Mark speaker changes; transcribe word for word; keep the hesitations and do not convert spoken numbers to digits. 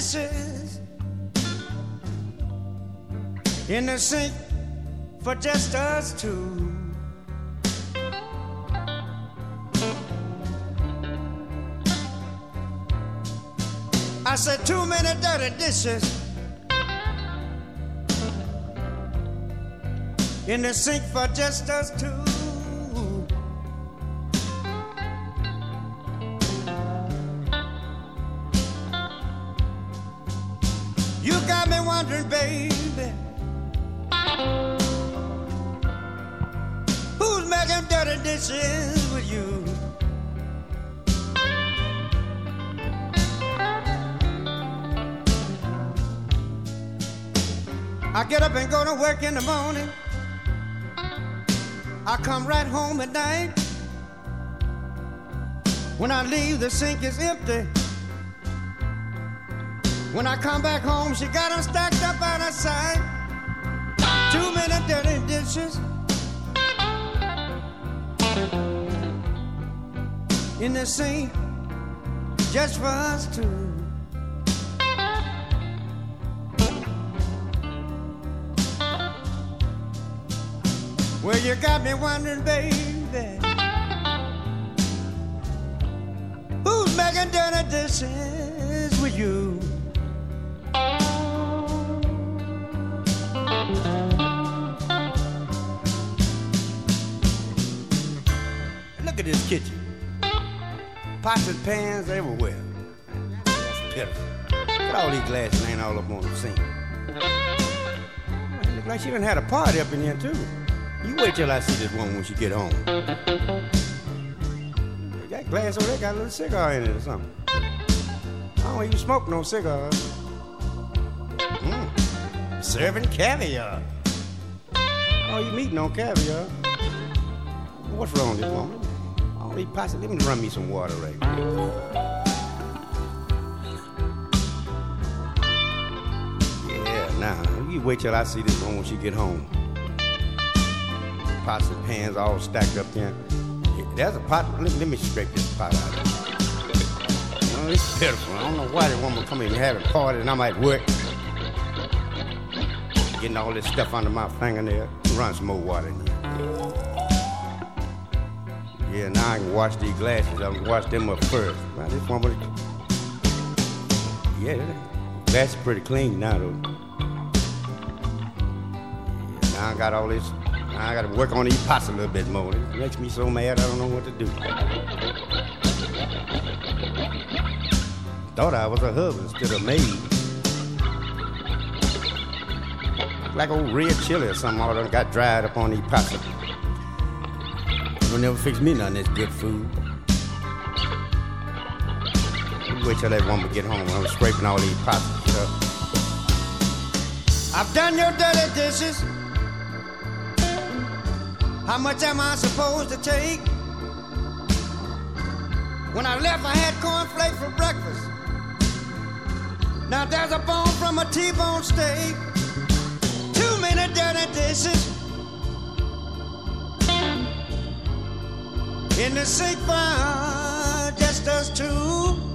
Speaker 1: dishes in the sink for just us two. I said too many dirty dishes in the sink for just us two. You got me wondering, baby, who's making dirty dishes with you? I get up and go to work in the morning. I come right home at night. When I leave, the sink is empty. When I come back home, she got them stacked up out of sight. Too many dirty dishes in the sink just for us two. Well, you got me wondering, baby, who's making dirty dishes with you? Look at this kitchen. Pots and pans everywhere. That's pitiful. Look at all these glasses laying all up on the sink. It looks like she done had a party up in here, too. You wait till I see this woman when she get home. That glass over there got a little cigar in it or something. I don't even smoke no cigars. Mm. Serving caviar. Oh, you eating on caviar? What's wrong with this woman? Oh, eat pasta. Let me run me some water right now. Yeah, now, nah, you wait till I see this woman when she get home. Pots and pans all stacked up there. There's a pot. Let, let me scrape this pot out. You know, it's pitiful. I don't know why this woman come in and have a party and I'm at work. Getting all this stuff under my fingernail. Run some more water in here. Yeah, now I can wash these glasses. I can wash them up first. Well, this woman, yeah, the glass is pretty clean now, though. Yeah, now I got all this. I gotta work on these pots a little bit more. It makes me so mad I don't know what to do. Thought I was a husband instead of maid. Like old red chili or something all done got dried up on these pots. You'll never fix me none of this good food. You wait till that woman get home when I'm scraping all these pots and stuff. I've done your dirty dishes. How much am I supposed to take? When I left, I had cornflakes for breakfast. Now there's a bone from a T-bone steak. Too many dirty dishes in the sink for just us two.